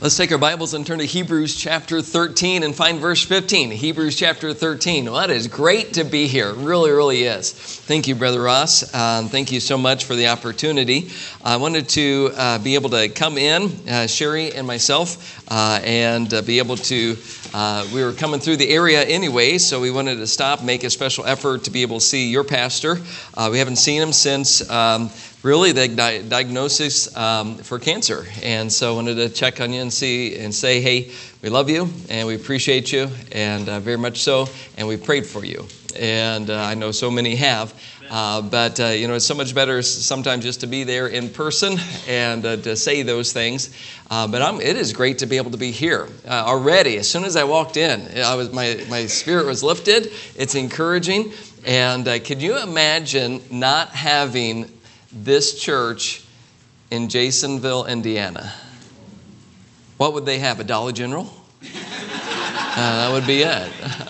Let's take our Bibles and turn to Hebrews chapter 13 and find verse 15. Hebrews chapter 13. Well, it is great to be here. It really, really is. Thank you, Brother Ross. Thank you so much for the opportunity. I wanted to be able to come in, Sherry and myself, and be able to, we were coming through the area anyway, so we wanted to stop, make a special effort to be able to see your pastor. We haven't seen him since really the diagnosis for cancer. And so I wanted to check on you and see and say, hey, we love you and we appreciate you, and very much so, and we prayed for you. And I know so many have, but it's so much better sometimes just to be there in person and to say those things. But it is great to be able to be here already. As soon as I walked in, my spirit was lifted. It's encouraging. And could you imagine not having this church in Jasonville, Indiana? What would they have? A Dollar General? That would be it.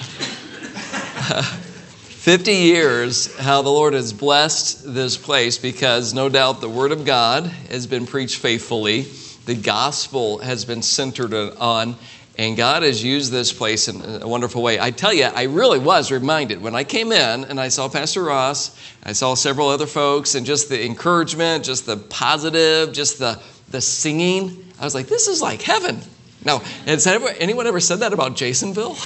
50 years, how the Lord has blessed this place, because no doubt the Word of God has been preached faithfully. The gospel has been centered on, and God has used this place in a wonderful way. I tell you, I really was reminded when I came in and I saw Pastor Ross, I saw several other folks, and just the encouragement, just the positive, just the singing. I was like, this is like heaven. Now, has anyone ever said that about Jasonville?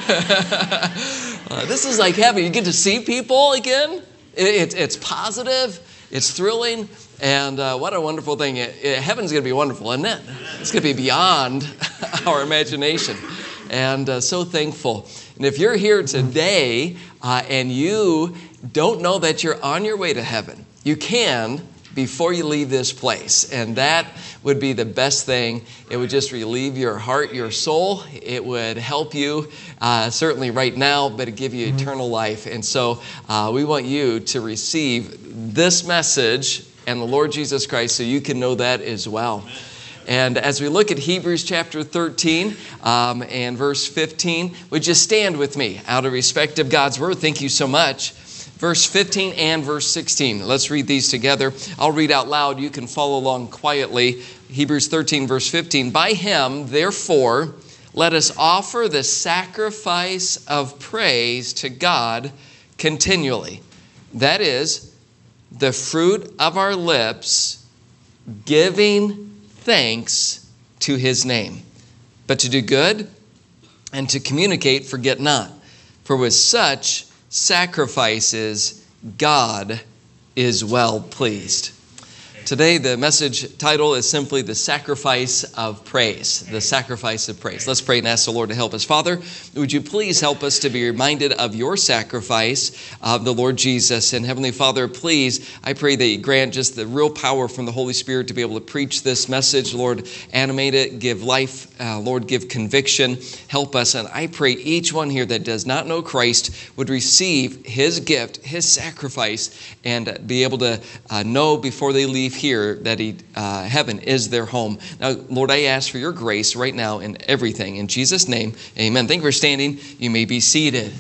This is like heaven. You get to see people again. It's positive. It's thrilling. And what a wonderful thing. Heaven's going to be wonderful, isn't it? It's going to be beyond our imagination. And so thankful. And if you're here today and you don't know that you're on your way to heaven, you can before you leave this place. And that would be the best thing. It would just relieve your heart, your soul. It would help you, certainly right now, but it give you eternal life. And so we want you to receive this message and the Lord Jesus Christ so you can know that as well. And as we look at Hebrews chapter 13 and verse 15, would you stand with me out of respect of God's word? Thank you so much. Verse 15 and verse 16. Let's read these together. I'll read out loud. You can follow along quietly. Hebrews 13, verse 15. By him, therefore, let us offer the sacrifice of praise to God continually. That is, the fruit of our lips, giving thanks to his name. But to do good and to communicate, forget not. For with such sacrifices, God is well pleased. Today, the message title is simply The Sacrifice of Praise. The Sacrifice of Praise. Let's pray and ask the Lord to help us. Father, would you please help us to be reminded of your sacrifice of the Lord Jesus? And Heavenly Father, please, I pray that you grant just the real power from the Holy Spirit to be able to preach this message. Lord, animate it, give life. Lord, give conviction. Help us. And I pray each one here that does not know Christ would receive his gift, his sacrifice, and be able to know before they leave here that heaven is their home. Now, Lord, I ask for your grace right now in everything. In Jesus' name, amen. Thank you for standing. You may be seated.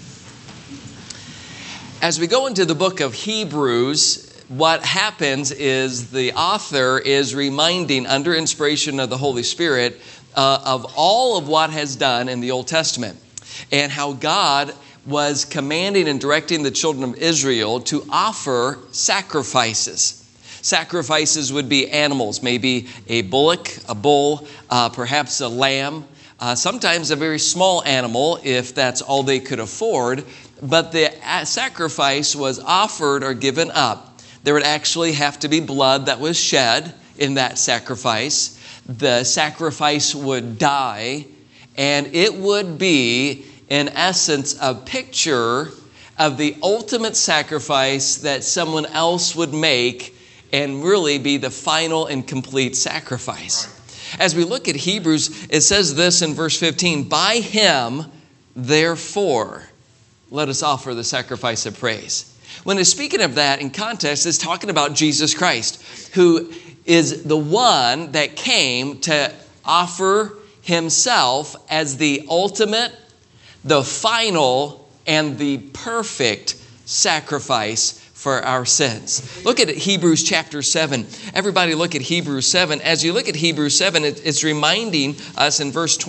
As we go into the book of Hebrews, what happens is the author is reminding, under inspiration of the Holy Spirit, of all of what has done in the Old Testament and how God was commanding and directing the children of Israel to offer sacrifices. Sacrifices would be animals, maybe a bullock, a bull, perhaps a lamb, sometimes a very small animal if that's all they could afford. But the sacrifice was offered or given up. There would actually have to be blood that was shed in that sacrifice. The sacrifice would die, and it would be, in essence, a picture of the ultimate sacrifice that someone else would make and really be the final and complete sacrifice. As we look at Hebrews, it says this in verse 15, by him, therefore, let us offer the sacrifice of praise. When it's speaking of that in context, it's talking about Jesus Christ, who is the one that came to offer himself as the ultimate, the final, and the perfect sacrifice for our sins. Look at Hebrews chapter 7. Everybody look at Hebrews 7. As you look at Hebrews 7, it's reminding us in verse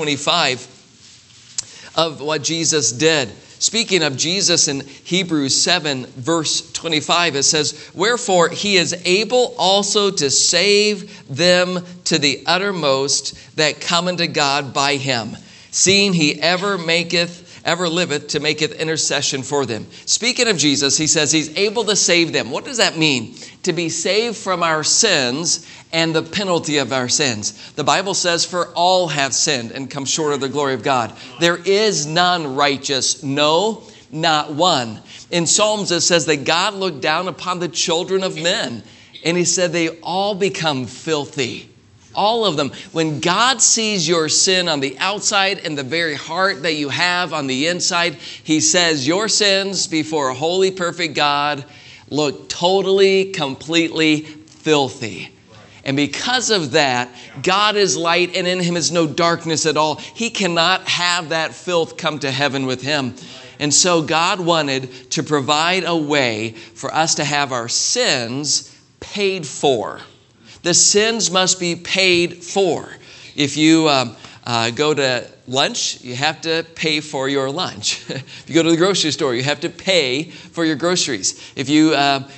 25 of what Jesus did. Speaking of Jesus in Hebrews 7, verse 25, it says, "Wherefore he is able also to save them to the uttermost that come unto God by him, seeing he ever liveth to maketh intercession for them." Speaking of Jesus, he says he's able to save them. What does that mean? To be saved from our sins and the penalty of our sins. The Bible says, "For all have sinned and come short of the glory of God." There is none righteous, no, not one. In Psalms it says that God looked down upon the children of men, and he said they all become filthy. All of them. When God sees your sin on the outside and the very heart that you have on the inside, he says your sins before a holy, perfect God look totally, completely filthy. And because of that, God is light and in him is no darkness at all. He cannot have that filth come to heaven with him. And so God wanted to provide a way for us to have our sins paid for. The sins must be paid for. If you go to lunch, you have to pay for your lunch. If you go to the grocery store, you have to pay for your groceries. If you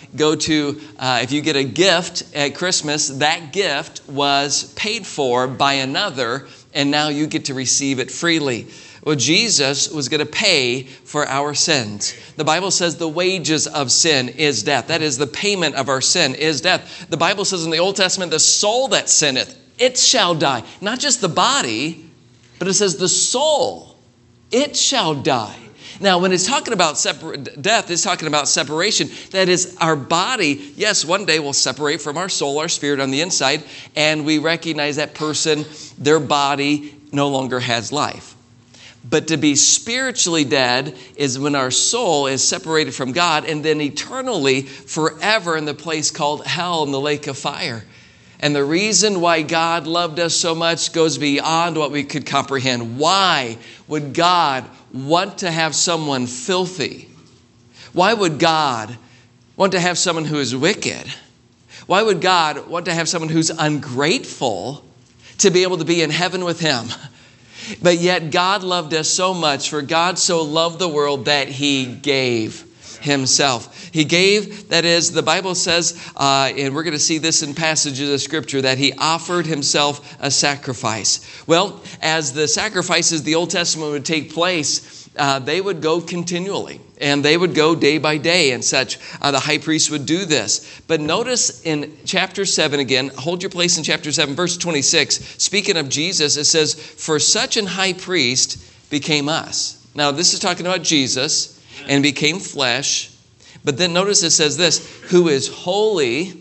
if you get a gift at Christmas, that gift was paid for by another, and now you get to receive it freely. Well, Jesus was going to pay for our sins. The Bible says the wages of sin is death. That is, the payment of our sin is death. The Bible says in the Old Testament, the soul that sinneth, it shall die. Not just the body, but it says the soul, it shall die. Now, when it's talking about death, it's talking about separation. That is, our body, yes, one day will separate from our soul, our spirit on the inside, and we recognize that person, their body no longer has life. But to be spiritually dead is when our soul is separated from God and then eternally forever in the place called hell in the lake of fire. And the reason why God loved us so much goes beyond what we could comprehend. Why would God want to have someone filthy? Why would God want to have someone who is wicked? Why would God want to have someone who's ungrateful to be able to be in heaven with him? But yet God loved us so much, for God so loved the world that he gave himself. He gave, that is, the Bible says, and we're going to see this in passages of Scripture, that he offered himself a sacrifice. Well, as the sacrifices of the Old Testament would take place, they would go continually, and they would go day by day and such. The high priest would do this. But notice in chapter 7 again, hold your place in chapter 7, verse 26. Speaking of Jesus, it says, "For such an high priest became us." Now, this is talking about Jesus and became flesh. But then notice it says this, "Who is holy,"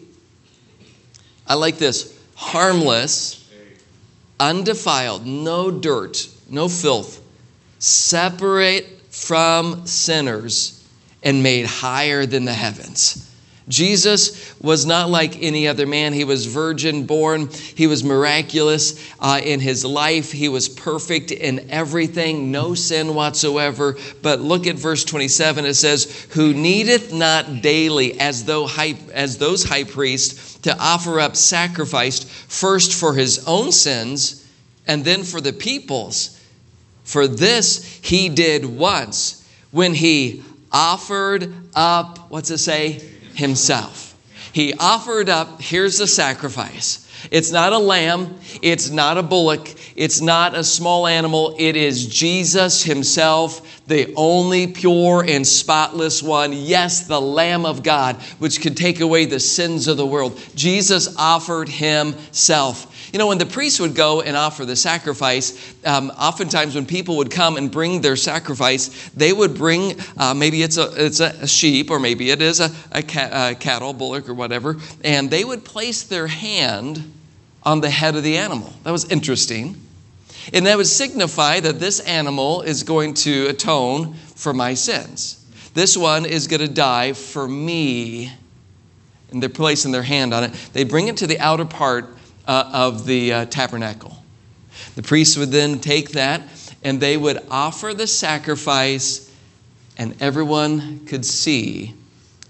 I like this, "harmless, undefiled," no dirt, no filth, "separate from sinners and made higher than the heavens." Jesus was not like any other man. He was virgin born. He was miraculous in his life. He was perfect in everything, no sin whatsoever. But look at verse 27. It says, "Who needeth not daily as those high priests to offer up sacrifice, first for his own sins and then for the people's. For this he did once, when he offered up," what's it say? "Himself." He offered up, here's the sacrifice. It's not a lamb. It's not a bullock. It's not a small animal. It is Jesus himself, the only pure and spotless one. Yes, the Lamb of God, which could take away the sins of the world. Jesus offered himself. You know, when the priests would go and offer the sacrifice, oftentimes when people would come and bring their sacrifice, they would bring, maybe it's a sheep, or maybe it is a cattle, bullock, or whatever, and they would place their hand on the head of the animal. That was interesting. And that would signify that this animal is going to atone for my sins. This one is going to die for me. And they're placing their hand on it. They bring it to the outer part of the tabernacle. The priests would then take that and they would offer the sacrifice, and everyone could see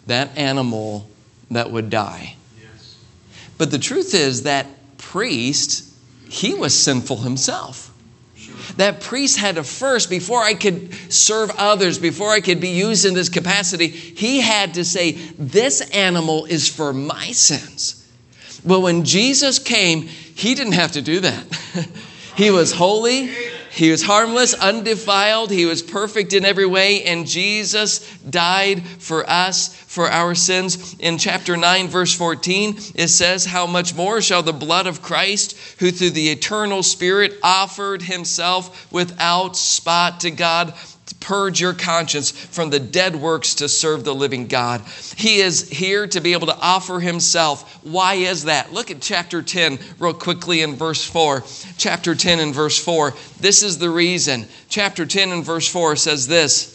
that animal that would die. Yes. But the truth is that priest, he was sinful himself. Sure. That priest had to first, before I could serve others, before I could be used in this capacity, he had to say, this animal is for my sins. Well, when Jesus came, he didn't have to do that. He was holy. He was harmless, undefiled. He was perfect in every way. And Jesus died for us, for our sins. In chapter 9, verse 14, it says, how much more shall the blood of Christ, who through the eternal Spirit offered himself without spot to God, purge your conscience from the dead works to serve the living God. He is here to be able to offer himself. Why is that? Look at chapter 10 real quickly in verse 4. Chapter 10 and verse 4. This is the reason. Chapter 10 and verse 4 says this.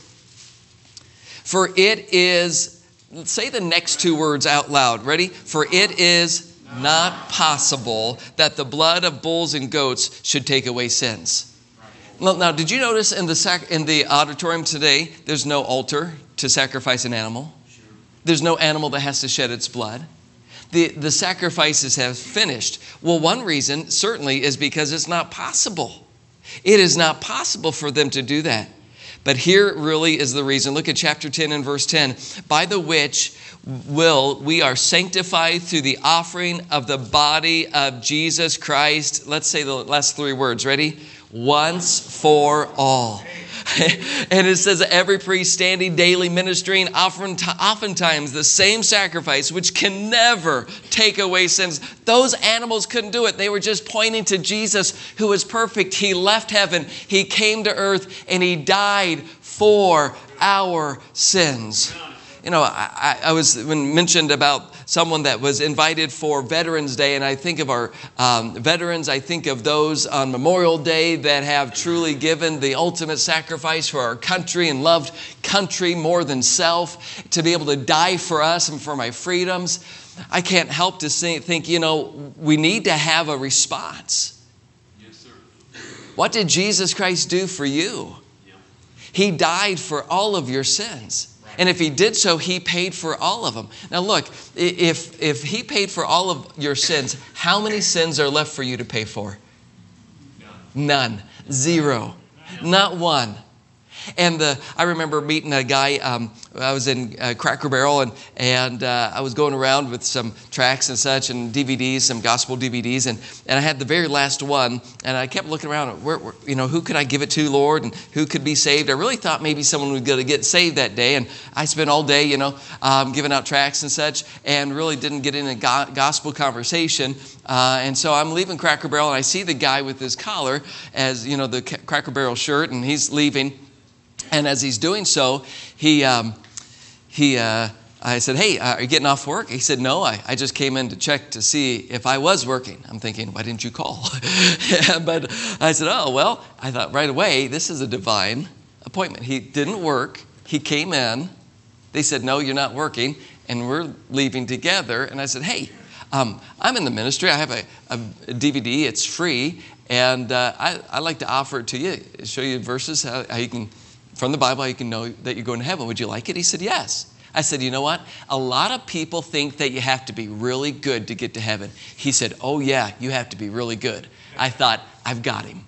For it is, say the next two words out loud. Ready? For it is not possible that the blood of bulls and goats should take away sins. Now, did you notice in the auditorium today, there's no altar to sacrifice an animal? Sure. There's no animal that has to shed its blood. The sacrifices have finished. Well, one reason certainly is because it's not possible. It is not possible for them to do that. But here really is the reason. Look at chapter 10 and verse 10. By the which we are sanctified through the offering of the body of Jesus Christ. Let's say the last three words. Ready? Once for all. And it says every priest standing daily ministering, oftentimes the same sacrifice, which can never take away sins. Those animals couldn't do it. They were just pointing to Jesus, who was perfect. He left heaven. He came to earth and he died for our sins. You know, I was mentioned about someone that was invited for Veterans Day, and I think of our veterans. I think of those on Memorial Day that have truly given the ultimate sacrifice for our country and loved country more than self, to be able to die for us and for my freedoms. I can't help to think, you know, we need to have a response. Yes, sir. What did Jesus Christ do for you? Yeah. He died for all of your sins. And if he did so, he paid for all of them. Now look, if he paid for all of your sins, how many sins are left for you to pay for? None. Zero. Not one. And I remember meeting a guy, I was in Cracker Barrel, and I was going around with some tracts and such, and DVDs, some gospel DVDs, and I had the very last one, and I kept looking around, who could I give it to, Lord, and who could be saved? I really thought maybe someone would get saved that day, and I spent all day, giving out tracts and such, and really didn't get in a gospel conversation, and so I'm leaving Cracker Barrel, and I see the guy with his collar, as, the Cracker Barrel shirt, and he's leaving. And as he's doing so, I said, hey, are you getting off work? He said, no, I just came in to check to see if I was working. I'm thinking, why didn't you call? But I said, oh, well, I thought right away, this is a divine appointment. He didn't work. He came in. They said, no, you're not working. And we're leaving together. And I said, hey, I'm in the ministry. I have a DVD. It's free. And I like to offer it to you, show you verses, how you can... from the Bible, you can know that you're going to heaven. Would you like it? He said, yes. I said, you know what? A lot of people think that you have to be really good to get to heaven. He said, oh yeah, you have to be really good. I thought, I've got him.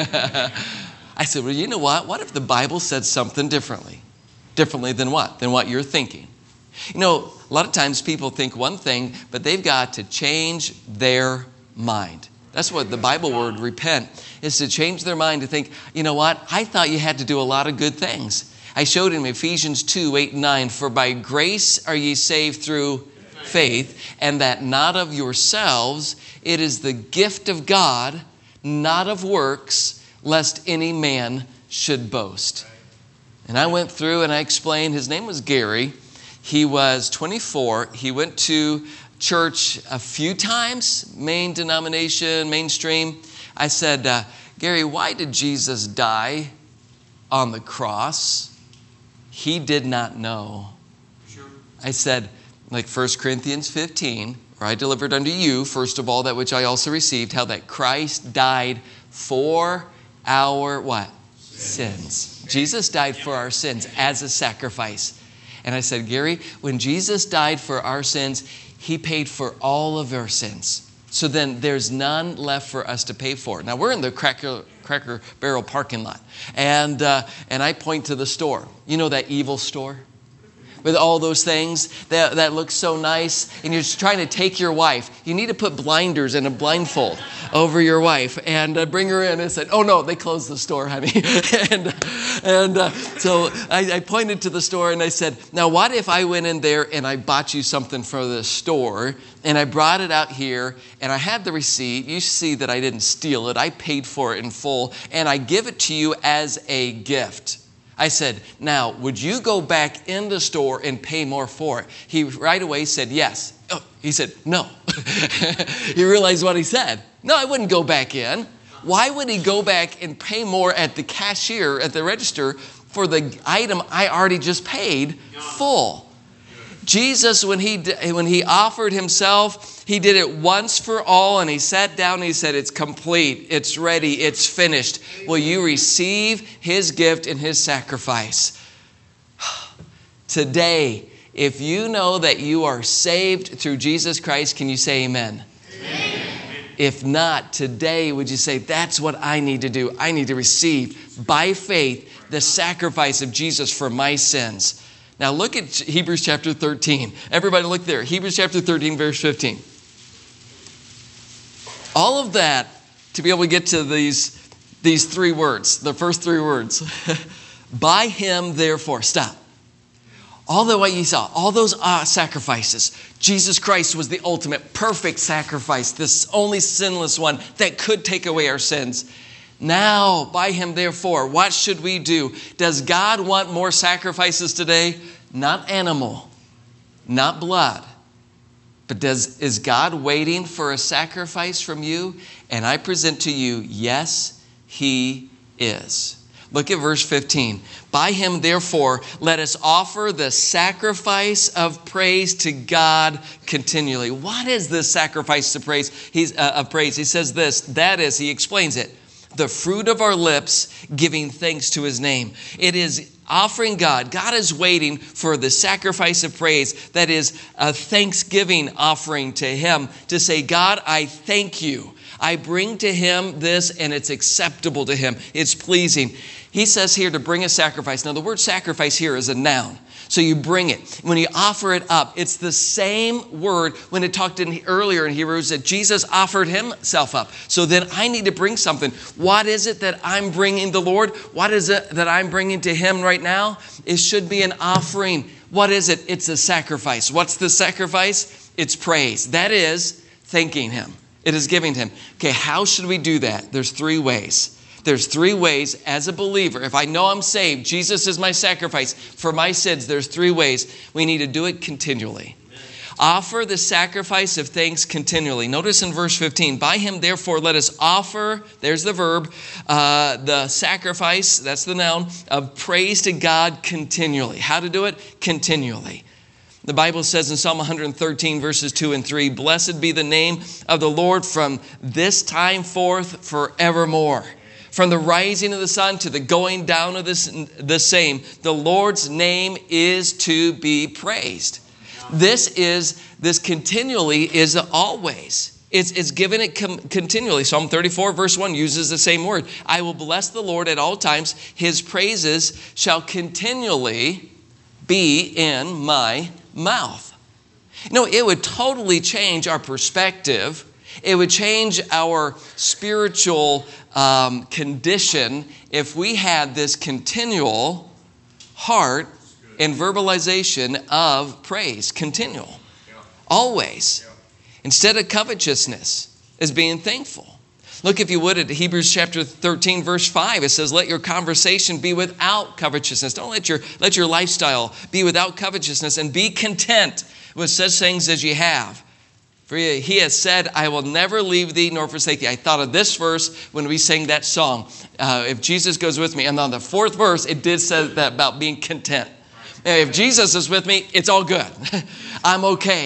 I said, well, you know what? What if the Bible said something differently? Differently than what? Than what you're thinking. A lot of times people think one thing, but they've got to change their mind. That's what the Bible word repent is, to change their mind, to think, you know what? I thought you had to do a lot of good things. I showed in Ephesians 2, 8, and 9, for by grace are ye saved through faith, and that not of yourselves, it is the gift of God, not of works, lest any man should boast. And I went through and I explained, his name was Gary. He was 24. He went to church a few times, main denomination, mainstream. I said, Gary, why did Jesus die on the cross? He did not know. Sure. I said, like 1 Corinthians 15, where I delivered unto you, first of all, that which I also received, how that Christ died for our what? Sins. Jesus died for our sins as a sacrifice. And I said, Gary, when Jesus died for our sins, he paid for all of our sins. So then there's none left for us to pay for. Now we're in the Cracker Barrel parking lot. And I point to the store. You know that evil store? With all those things that look so nice, and you're just trying to take your wife. You need to put blinders and a blindfold over your wife and bring her in. And said, oh no, they closed the store, honey. So I pointed to the store and I said, now what if I went in there and I bought you something for the store and I brought it out here and I had the receipt. You see that I didn't steal it. I paid for it in full and I give it to you as a gift. I said, now, would you go back in the store and pay more for it? He right away said, yes. Oh, he said, no. He realized what he said. No, I wouldn't go back in. Why would he go back and pay more at the cashier, at the register, for the item I already just paid full? Jesus, when he offered himself, he did it once for all, and he sat down and he said, it's complete, it's ready, it's finished. Will you receive his gift and his sacrifice? Today, if you know that you are saved through Jesus Christ, can you say amen? Amen. If not, today, would you say, that's what I need to do? I need to receive by faith the sacrifice of Jesus for my sins. Now look at Hebrews chapter 13. Everybody look there. Hebrews chapter 13, verse 15. All of that to be able to get to these three words, the first three words. By him, therefore. Stop. All the way you saw, all those sacrifices. Jesus Christ was the ultimate perfect sacrifice, this only sinless one that could take away our sins. Now, by him, therefore, what should we do? Does God want more sacrifices today? Not animal, not blood. But is God waiting for a sacrifice from you? And I present to you, yes, he is. Look at verse 15. By him, therefore, let us offer the sacrifice of praise to God continually. What is this sacrifice of praise? He says this, that is, he explains it. The fruit of our lips, giving thanks to his name. It is offering God. God is waiting for the sacrifice of praise. That is a thanksgiving offering to him to say, God, I thank you. I bring to him this and it's acceptable to him. It's pleasing. He says here to bring a sacrifice. Now the word sacrifice here is a noun. So you bring it. When you offer it up, it's the same word when it talked earlier in Hebrews that Jesus offered himself up. So then I need to bring something. What is it that I'm bringing the Lord? What is it that I'm bringing to him right now? It should be an offering. What is it? It's a sacrifice. What's the sacrifice? It's praise. That is thanking him. It is giving him. Okay, how should we do that? There's three ways. There's three ways as a believer. If I know I'm saved, Jesus is my sacrifice for my sins. There's three ways. We need to do it continually. Amen. Offer the sacrifice of thanks continually. Notice in verse 15, by him, therefore, let us offer, there's the verb, the sacrifice, that's the noun, of praise to God continually. How to do it? Continually. The Bible says in Psalm 113, verses 2 and 3, blessed be the name of the Lord from this time forth forevermore. From the rising of the sun to the going down of the same, the Lord's name is to be praised. This continually is always. It's given it continually. Psalm 34 verse 1 uses the same word. I will bless the Lord at all times. His praises shall continually be in my mouth. You know, it would totally change our perspective. It would change our spiritual condition if we had this continual heart and verbalization of praise. Continual. Always. Instead of covetousness, is being thankful. Look, if you would, at Hebrews chapter 13, verse 5. It says, let your conversation be without covetousness. Don't let your lifestyle be without covetousness, and be content with such things as you have. For he has said, I will never leave thee nor forsake thee. I thought of this verse when we sang that song. If Jesus goes with me. And on the fourth verse, it did say that about being content. If Jesus is with me, it's all good. I'm okay.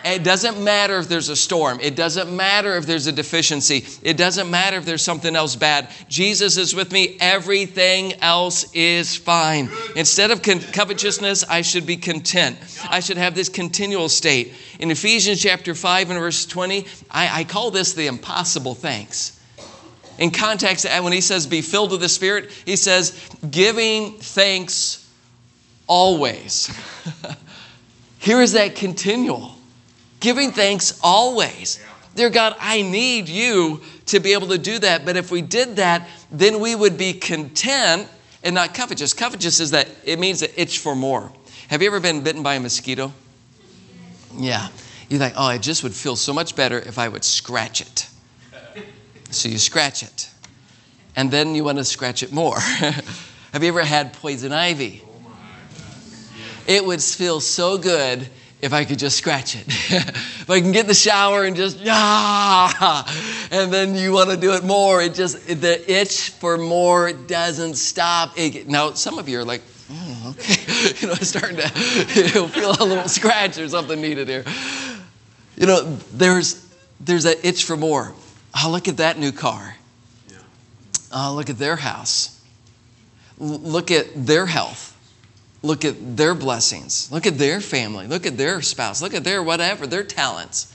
It doesn't matter if there's a storm. It doesn't matter if there's a deficiency. It doesn't matter if there's something else bad. Jesus is with me. Everything else is fine. Instead of covetousness, I should be content. I should have this continual state. In Ephesians chapter 5 and verse 20, I call this the impossible thanks. In context, when he says be filled with the Spirit, he says giving thanks always. Here is that continual. Giving thanks always. Dear God, I need you to be able to do that. But if we did that, then we would be content and not covetous. Covetous is that it means an itch for more. Have you ever been bitten by a mosquito? Yeah. You think, oh, it just would feel so much better if I would scratch it. So you scratch it. And then you want to scratch it more. Have you ever had poison ivy? It would feel so good if I could just scratch it. If I can get in the shower and just, and then you want to do it more. The itch for more doesn't stop. Now, some of you are like, okay. It's starting to feel a little scratch or something needed here. There's that itch for more. Oh, look at that new car. Oh, look at their house. Look at their health. Look at their blessings. Look at their family. Look at their spouse. Look at their whatever, their talents.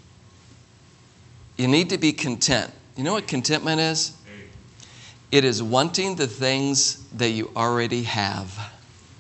You need to be content. You know what contentment is? It is wanting the things that you already have.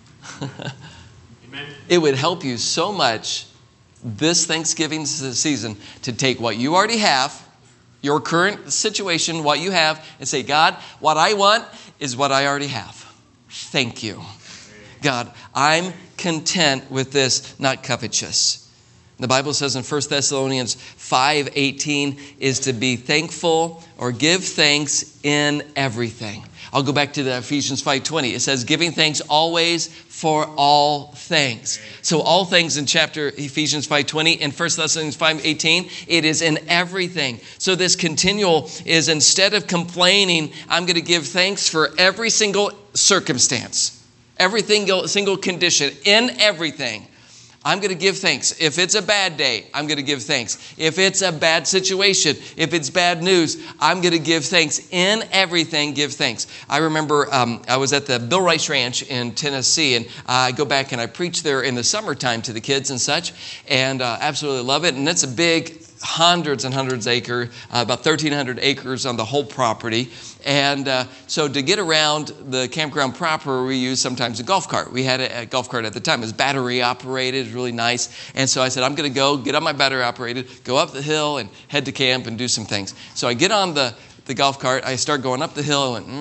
Amen. It would help you so much this Thanksgiving season to take what you already have, your current situation, what you have, and say, God, what I want is what I already have. Thank you. God, I'm content with this, not covetous. The Bible says in 1 Thessalonians 5:18 is to be thankful or give thanks in everything. I'll go back to the Ephesians 5:20. It says giving thanks always for all things. So all things in chapter Ephesians 5:20 and 1 Thessalonians 5:18, it is in everything. So this continual is instead of complaining, I'm going to give thanks for every single circumstance. Every single condition, in everything, I'm going to give thanks. If it's a bad day, I'm going to give thanks. If it's a bad situation, if it's bad news, I'm going to give thanks. In everything, give thanks. I remember I was at the Bill Rice Ranch in Tennessee, and I go back and I preach there in the summertime to the kids and such, and absolutely love it. And it's a big, hundreds and hundreds acre, about 1,300 acres on the whole property. And so to get around the campground proper, we used sometimes a golf cart. We had a golf cart at the time. It was battery operated. It was really nice. And so I said, I'm going to go get on my battery operated, go up the hill and head to camp and do some things. So I get on the golf cart. I start going up the hill and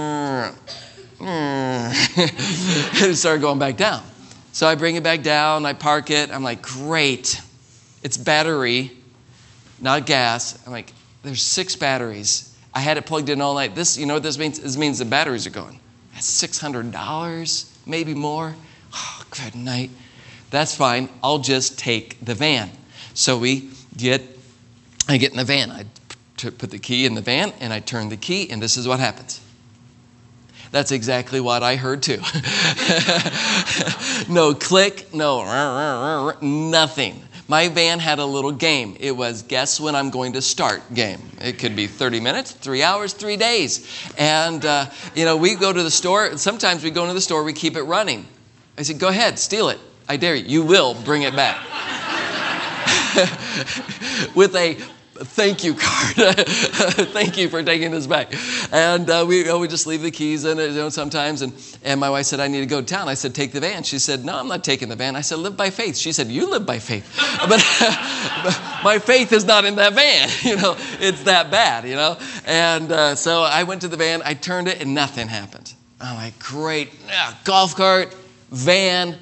and it started going back down. So I bring it back down. I park it. I'm like, great. It's battery, not gas. I'm like, there's 6 batteries. I had it plugged in all night. You know what this means? This means the batteries are going. That's $600, maybe more. Oh, good night. That's fine. I'll just take the van. So I get in the van. I put the key in the van, and I turn the key, and this is what happens. That's exactly what I heard too. No click, no nothing. My van had a little game. It was guess when I'm going to start game. It could be 30 minutes, 3 hours, 3 days. And, we go to the store. Sometimes we go into the store, we keep it running. I said, go ahead, steal it. I dare you. You will bring it back. With a thank you card. Thank you for taking this back. And we just leave the keys in it, sometimes. And my wife said, I need to go to town. I said, take the van. She said, no, I'm not taking the van. I said, live by faith. She said, you live by faith. But my faith is not in that van. It's that bad, And so I went to the van. I turned it and nothing happened. I'm like, great. Golf cart, van.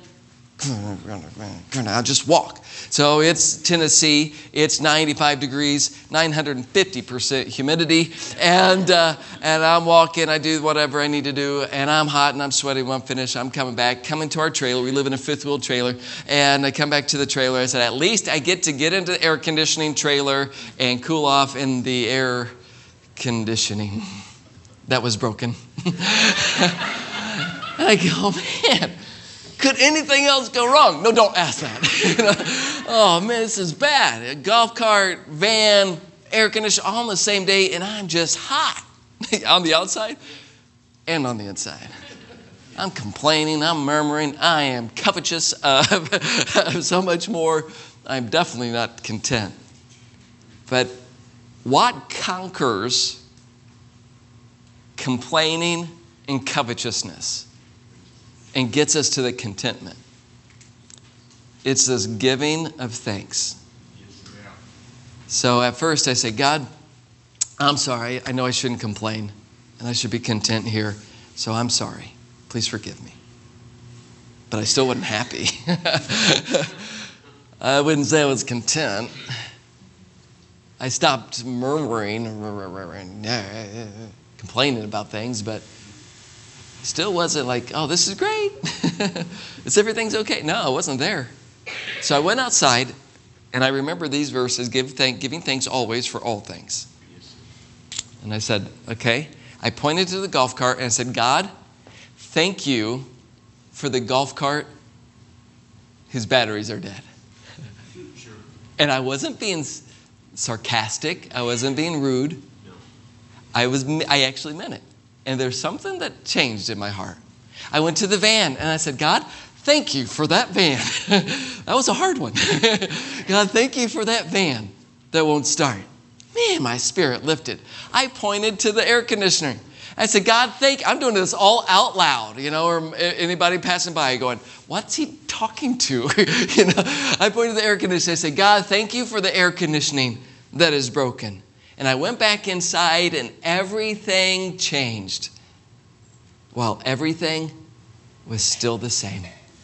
I'll just walk. So it's Tennessee. It's 95 degrees, 950% humidity. And I'm walking. I do whatever I need to do. And I'm hot and I'm sweaty. When I'm finished, I'm coming back, coming to our trailer. We live in a 5th-wheel trailer. And I come back to the trailer. I said, at least I get to get into the air conditioning trailer and cool off in the air conditioning. That was broken. And I go, man. Could anything else go wrong? No, don't ask that. Oh, man, this is bad. A golf cart, van, air conditioner, all on the same day, and I'm just hot on the outside and on the inside. I'm complaining. I'm murmuring. I am covetous of so much more. I'm definitely not content. But what conquers complaining and covetousness and gets us to the contentment? It's this giving of thanks. So at first I say, God, I'm sorry. I know I shouldn't complain and I should be content here. So I'm sorry. Please forgive me. But I still wasn't happy. I wouldn't say I was content. I stopped murmuring, complaining about things, but still wasn't like, oh, this is great. Everything's okay. No, I wasn't there. So I went outside, and I remember these verses, giving thanks always for all things. And I said, okay. I pointed to the golf cart, and I said, God, thank you for the golf cart whose batteries are dead. Sure. And I wasn't being sarcastic. I wasn't being rude. No. I actually meant it. And there's something that changed in my heart. I went to the van and I said, God, thank you for that van. That was a hard one. God, thank you for that van that won't start. Man, my spirit lifted. I pointed to the air conditioner. I said, God, I'm doing this all out loud, or anybody passing by going, what's he talking to? I pointed to the air conditioner. I said, God, thank you for the air conditioning that is broken. And I went back inside and everything changed. While everything was still the same.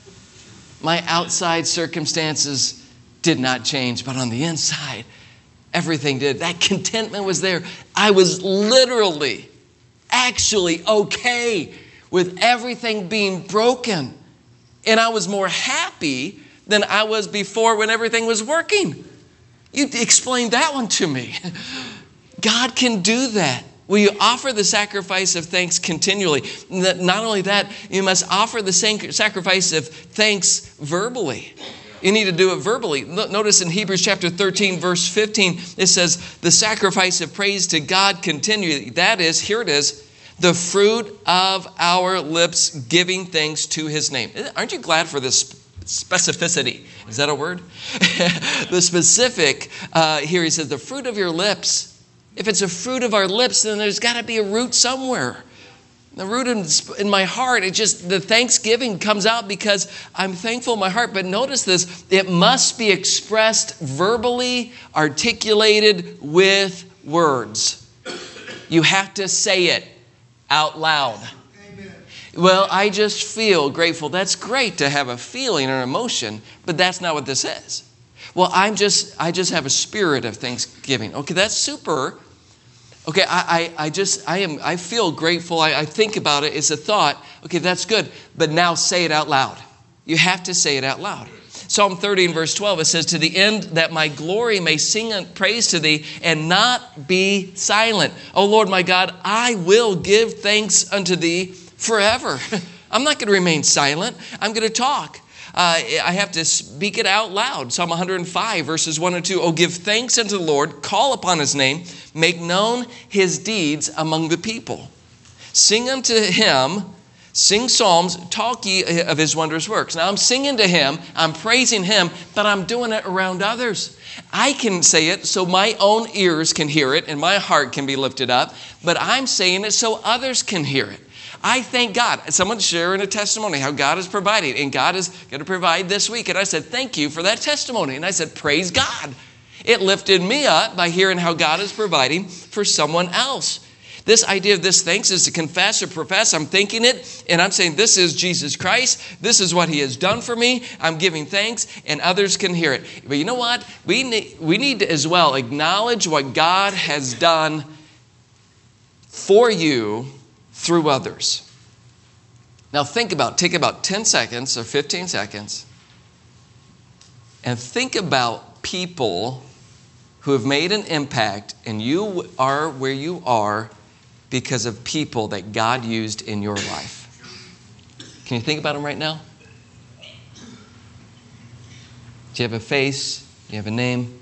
My outside circumstances did not change, but on the inside, everything did. That contentment was there. I was literally actually okay with everything being broken. And I was more happy than I was before when everything was working. You explained that one to me. God can do that. Will you offer the sacrifice of thanks continually? Not only that, you must offer the sacrifice of thanks verbally. You need to do it verbally. Notice in Hebrews chapter 13, verse 15, it says, the sacrifice of praise to God continually. That is, here it is, the fruit of our lips giving thanks to his name. Aren't you glad for this specificity? Is that a word? The specific, here he says, the fruit of your lips. If it's a fruit of our lips, then there's got to be a root somewhere. The root in my heart, the thanksgiving comes out because I'm thankful in my heart. But notice this, it must be expressed verbally, articulated with words. You have to say it out loud. Amen. Well, I just feel grateful. That's great to have a feeling or emotion, but that's not what this is. Well, I just have a spirit of thanksgiving. Okay, that's super. Okay, I feel grateful. I think about it. It's a thought. Okay, that's good. But now say it out loud. You have to say it out loud. Psalm 30 and verse 12, it says, to the end that my glory may sing praise to thee and not be silent. O Lord my God, I will give thanks unto thee forever. I'm not going to remain silent. I'm going to talk. I have to speak it out loud. Psalm 105, verses 1 and 2. Oh, give thanks unto the Lord, call upon his name, make known his deeds among the people. Sing unto him, sing psalms, talk ye of his wondrous works. Now I'm singing to him, I'm praising him, but I'm doing it around others. I can say it so my own ears can hear it and my heart can be lifted up, but I'm saying it so others can hear it. I thank God. Someone's sharing a testimony how God is providing, and God is going to provide this week. And I said, thank you for that testimony. And I said, praise God. It lifted me up by hearing how God is providing for someone else. This idea of this thanks is to confess or profess. I'm thinking it, and I'm saying this is Jesus Christ. This is what he has done for me. I'm giving thanks, and others can hear it. But you know what? We need to as well acknowledge what God has done for you through others. Now take about 10 seconds or 15 seconds and think about people who have made an impact, and you are where you are because of people that God used in your life. Can you think about them right now? Do you have a face? Do you have a name?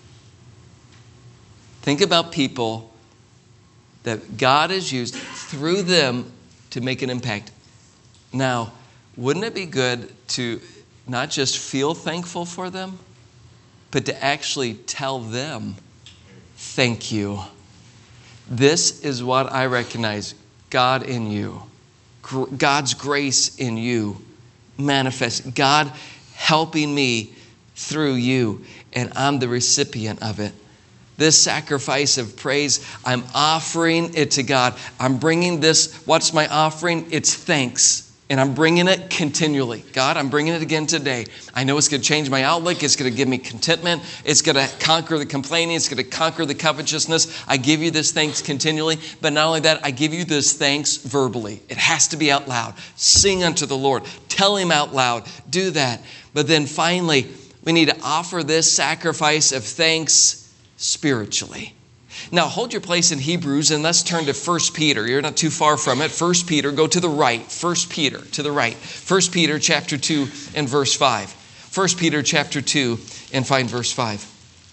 Think about people that God has used through them to make an impact. Now, wouldn't it be good to not just feel thankful for them, but to actually tell them, thank you. This is what I recognize, God in you. God's grace in you manifest. God helping me through you, and I'm the recipient of it. This sacrifice of praise, I'm offering it to God. I'm bringing this, what's my offering? It's thanks. And I'm bringing it continually. God, I'm bringing it again today. I know it's going to change my outlook. It's going to give me contentment. It's going to conquer the complaining. It's going to conquer the covetousness. I give you this thanks continually. But not only that, I give you this thanks verbally. It has to be out loud. Sing unto the Lord. Tell Him out loud. Do that. But then finally, we need to offer this sacrifice of thanks spiritually. Now, hold your place in Hebrews and let's turn to 1 Peter. You're not too far from it. 1 Peter, go to the right. 1 Peter, to the right. 1 Peter chapter 2 and verse 5. 1 Peter chapter 2 and find verse 5.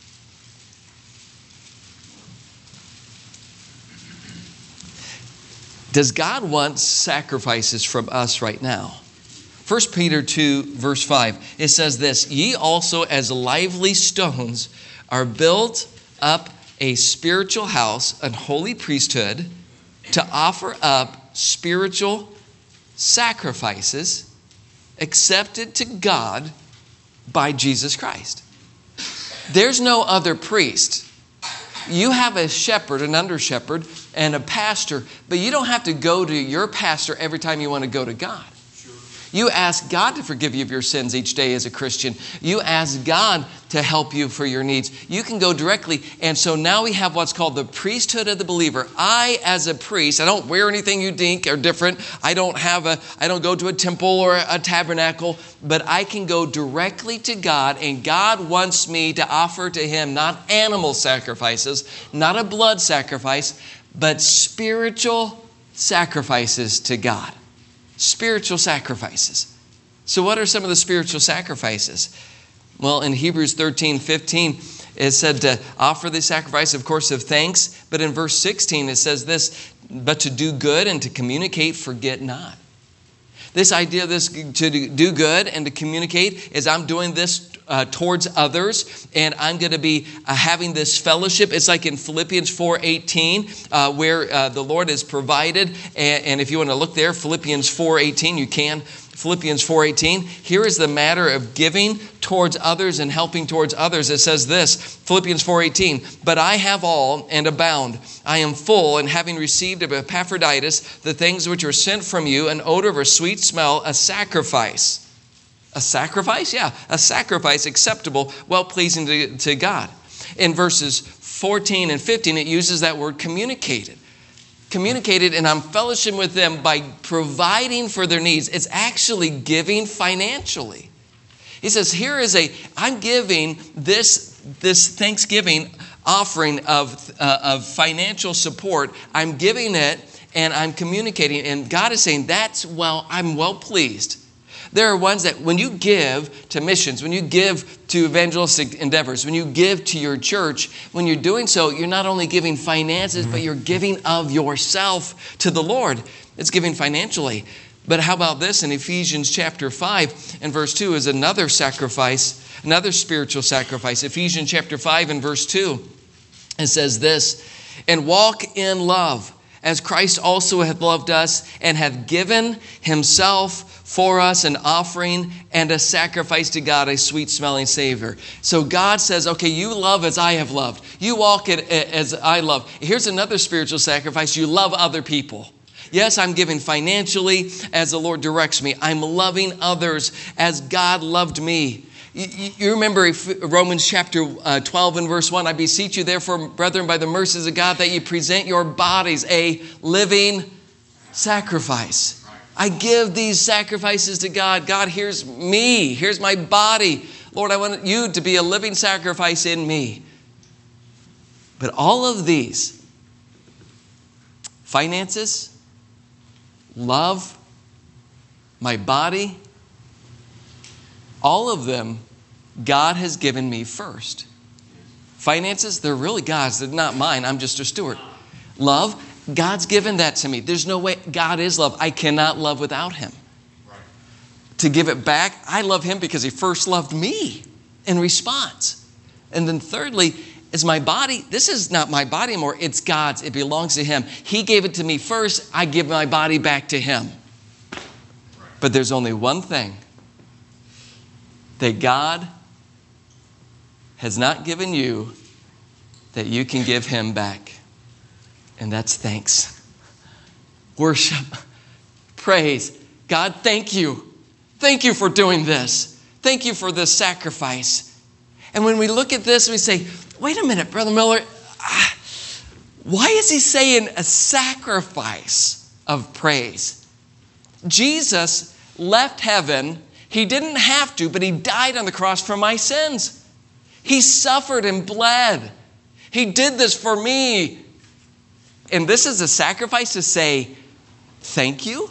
Does God want sacrifices from us right now? 1 Peter 2 verse 5. It says this, ye also as lively stones are built up a spiritual house, an holy priesthood, to offer up spiritual sacrifices accepted to God by Jesus Christ. There's no other priest. You have a shepherd, an under shepherd, and a pastor, but you don't have to go to your pastor every time you want to go to God. You ask God to forgive you of your sins each day as a Christian. You ask God to help you for your needs. You can go directly. And so now we have what's called the priesthood of the believer. I, as a priest, I don't wear anything you think are different. I don't go to a temple or a tabernacle, but I can go directly to God, and God wants me to offer to Him not animal sacrifices, not a blood sacrifice, but spiritual sacrifices to God. Spiritual sacrifices. So what are some of the spiritual sacrifices? Well, in Hebrews 13:15, it said to offer the sacrifice, of course, of thanks. But in verse 16, it says this, but to do good and to communicate, forget not. This idea of this to do good and to communicate is I'm doing this towards others, and I'm going to be having this fellowship. It's like in Philippians 4:18, where the Lord has provided. And if you want to look there, Philippians 4:18, you can. Philippians 4:18. Here is the matter of giving towards others and helping towards others. It says this, Philippians 4:18, but I have all and abound. I am full, and having received of Epaphroditus the things which are sent from you, an odor of a sweet smell, a sacrifice. A sacrifice? Yeah, a sacrifice acceptable, well-pleasing to God. In verses 14 and 15, it uses that word communicated. Communicated, and I'm fellowshipping with them by providing for their needs. It's actually giving financially. He says, I'm giving this Thanksgiving offering of financial support. I'm giving it, and I'm communicating. And God is saying, I'm well pleased. There are ones that when you give to missions, when you give to evangelistic endeavors, when you give to your church, when you're doing so, you're not only giving finances, but you're giving of yourself to the Lord. It's giving financially. But how about this? In Ephesians chapter 5 and verse 2 is another sacrifice, another spiritual sacrifice. Ephesians chapter 5 and verse 2, it says this, and walk in love, as Christ also hath loved us and hath given Himself for us an offering and a sacrifice to God, a sweet-smelling Savior. So God says, okay, you love as I have loved. You walk as I love. Here's another spiritual sacrifice. You love other people. Yes, I'm giving financially as the Lord directs me. I'm loving others as God loved me. You remember Romans chapter 12 and verse 1, I beseech you therefore, brethren, by the mercies of God, that you present your bodies a living sacrifice. I give these sacrifices to God. God, here's me. Here's my body. Lord, I want you to be a living sacrifice in me. But all of these, finances, love, my body, all of them God has given me first. Finances, they're really God's. They're not mine. I'm just a steward. Love, God's given that to me. There's no way. God is love. I cannot love without him. Right. To give it back, I love him because he first loved me in response. And then thirdly, is my body. This is not my body anymore. It's God's. It belongs to him. He gave it to me first. I give my body back to him. Right. But there's only one thing that God has not given you that you can give him back. And that's thanks. Worship. Praise. God, thank you. Thank you for doing this. Thank you for this sacrifice. And when we look at this, we say, wait a minute, Brother Miller, why is he saying a sacrifice of praise? Jesus left heaven. He didn't have to, but he died on the cross for my sins. He suffered and bled. He did this for me. And this is a sacrifice to say, thank you.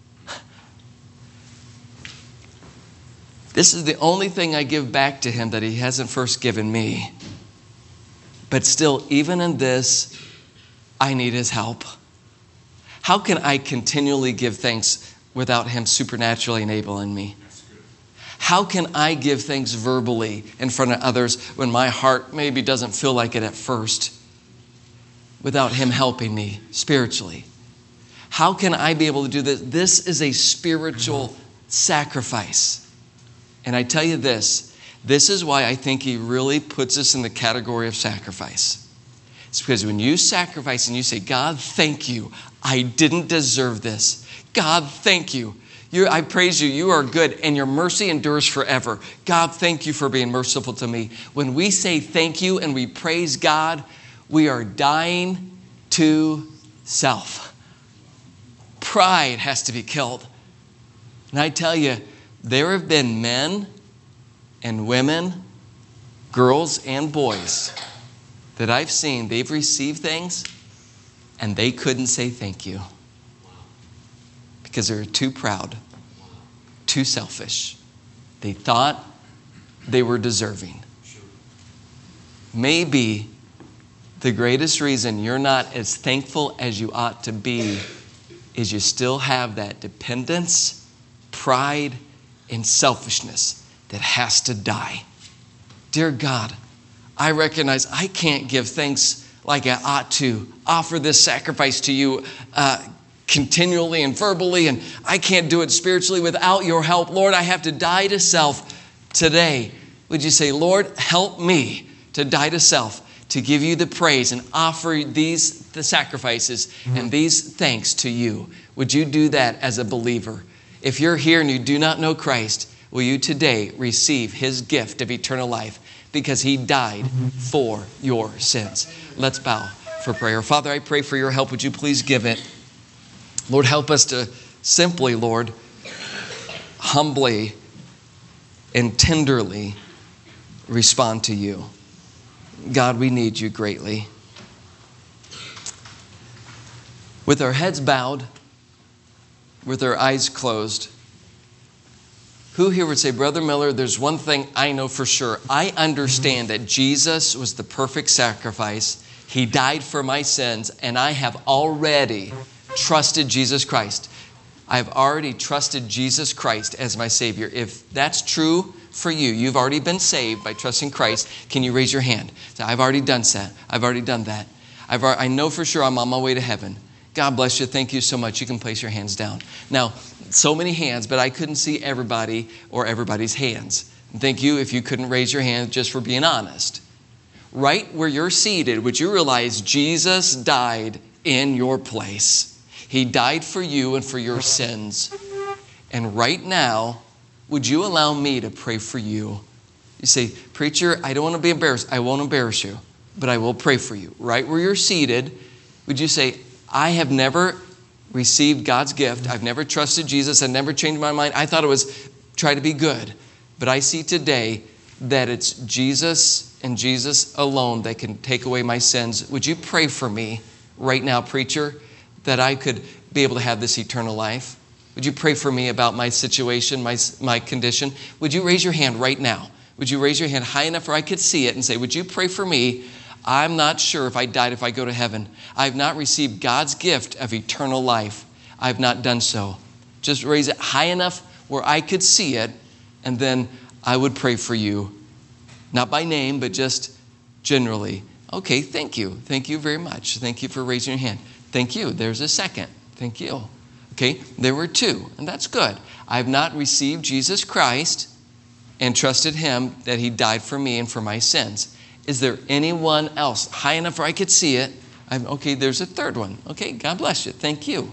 This is the only thing I give back to him that he hasn't first given me. But still, even in this, I need his help. How can I continually give thanks without him supernaturally enabling me? How can I give thanks verbally in front of others when my heart maybe doesn't feel like it at first without him helping me spiritually? How can I be able to do this? This is a spiritual sacrifice. And I tell you this is why I think he really puts us in the category of sacrifice. It's because when you sacrifice and you say, God, thank you. I didn't deserve this. God, thank you. I praise you. You are good and your mercy endures forever. God, thank you for being merciful to me. When we say thank you and we praise God, we are dying to self. Pride has to be killed. And I tell you, there have been men and women, girls and boys that I've seen, they've received things and they couldn't say thank you because they were too proud, too selfish. They thought they were deserving. Maybe the greatest reason you're not as thankful as you ought to be is you still have that dependence, pride, and selfishness that has to die. Dear God, I recognize I can't give thanks like I ought to, offer this sacrifice to you continually and verbally, and I can't do it spiritually without your help. Lord, I have to die to self today. Would you say, Lord, help me to die to self, to give you the praise and offer the sacrifices and these thanks to you? Would you do that as a believer? If you're here and you do not know Christ, will you today receive his gift of eternal life because he died for your sins? Let's bow for prayer. Father, I pray for your help. Would you please give it? Lord, help us to simply, Lord, humbly and tenderly respond to you. God, we need you greatly. With our heads bowed, with our eyes closed, who here would say, Brother Miller, there's one thing I know for sure. I understand that Jesus was the perfect sacrifice. He died for my sins, and I have already trusted Jesus Christ. I've already trusted Jesus Christ as my Savior. If that's true for you, you've already been saved by trusting Christ, can you raise your hand? Say, I've already done that. I've already done that. I know for sure I'm on my way to heaven. God bless you. Thank you so much. You can place your hands down. Now, so many hands, but I couldn't see everybody or everybody's hands. And thank you if you couldn't raise your hand just for being honest. Right where you're seated, would you realize Jesus died in your place? He died for you and for your sins. And right now, would you allow me to pray for you? You say, Preacher, I don't want to be embarrassed. I won't embarrass you, but I will pray for you. Right where you're seated, would you say, I have never received God's gift. I've never trusted Jesus. I've never changed my mind. I thought it was try to be good. But I see today that it's Jesus and Jesus alone that can take away my sins. Would you pray for me right now, preacher, that I could be able to have this eternal life? Would you pray for me about my situation, my condition? Would you raise your hand right now? Would you raise your hand high enough where I could see it and say, would you pray for me? I'm not sure if I died, if I go to heaven. I have not received God's gift of eternal life. I have not done so. Just raise it high enough where I could see it, and then I would pray for you. Not by name, but just generally. Okay, thank you. Thank you very much. Thank you for raising your hand. Thank you. There's a second. Thank you. Okay, there were two, and that's good. I have not received Jesus Christ and trusted Him that He died for me and for my sins. Is there anyone else? High enough where I could see it. Okay, there's a third one. Okay, God bless you. Thank you.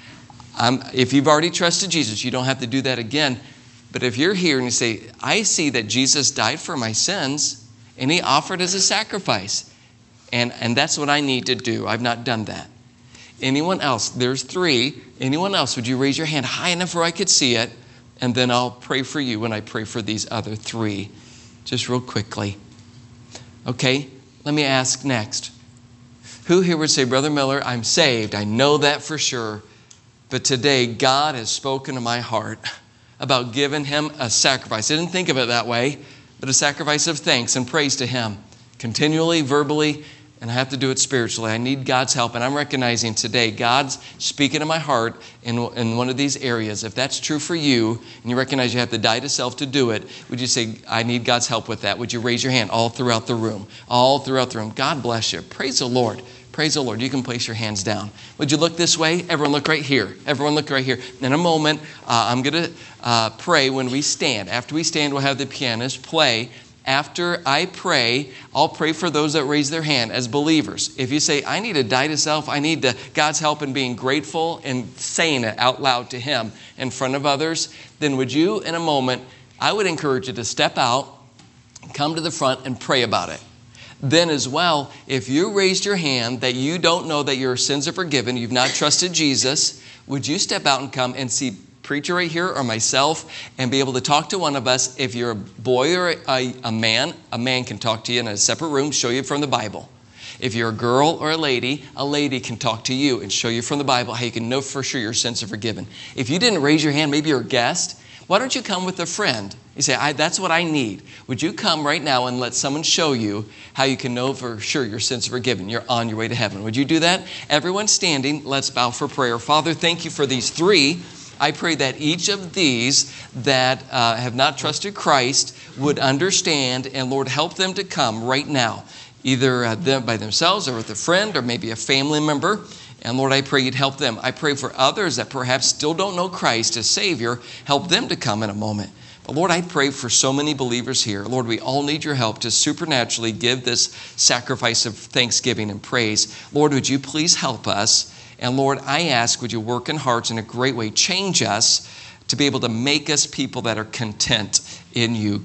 If you've already trusted Jesus, you don't have to do that again. But if you're here and you say, I see that Jesus died for my sins and He offered as a sacrifice, and that's what I need to do. I've not done that. Anyone else? There's three. Anyone else? Would you raise your hand high enough where I could see it? And then I'll pray for you when I pray for these other three. Just real quickly. Okay, let me ask next. Who here would say, Brother Miller, I'm saved. I know that for sure. But today, God has spoken to my heart about giving Him a sacrifice. I didn't think of it that way, but a sacrifice of thanks and praise to Him. Continually, verbally, and I have to do it spiritually. I need God's help. And I'm recognizing today God's speaking to my heart in one of these areas. If that's true for you, and you recognize you have to die to self to do it, would you say, I need God's help with that? Would you raise your hand all throughout the room? All throughout the room. God bless you. Praise the Lord. Praise the Lord. You can place your hands down. Would you look this way? Everyone look right here. Everyone look right here. In a moment, I'm going to pray when we stand. After we stand, we'll have the pianist play. After I pray, I'll pray for those that raise their hand as believers. If you say, I need to die to self, I need God's help in being grateful and saying it out loud to Him in front of others, then would you, in a moment, I would encourage you to step out, come to the front, and pray about it. Then as well, if you raised your hand that you don't know that your sins are forgiven, you've not trusted Jesus, would you step out and come and see preacher right here or myself and be able to talk to one of us? If you're a boy or a man can talk to you in a separate room, show you from the Bible. If you're a girl or a lady can talk to you and show you from the Bible how you can know for sure your sins are forgiven. If you didn't raise your hand, maybe you're a guest, why don't you come with a friend? You say, that's what I need. Would you come right now and let someone show you how you can know for sure your sins are forgiven? You're on your way to heaven. Would you do that? Everyone standing, let's bow for prayer. Father, thank you for these three. I pray that each of these that have not trusted Christ would understand, and Lord, help them to come right now, either by themselves or with a friend or maybe a family member. And Lord, I pray you'd help them. I pray for others that perhaps still don't know Christ as Savior, help them to come in a moment. But Lord, I pray for so many believers here. Lord, we all need your help to supernaturally give this sacrifice of thanksgiving and praise. Lord, would you please help us? And Lord, I ask, would you work in hearts in a great way, change us to be able to make us people that are content in you.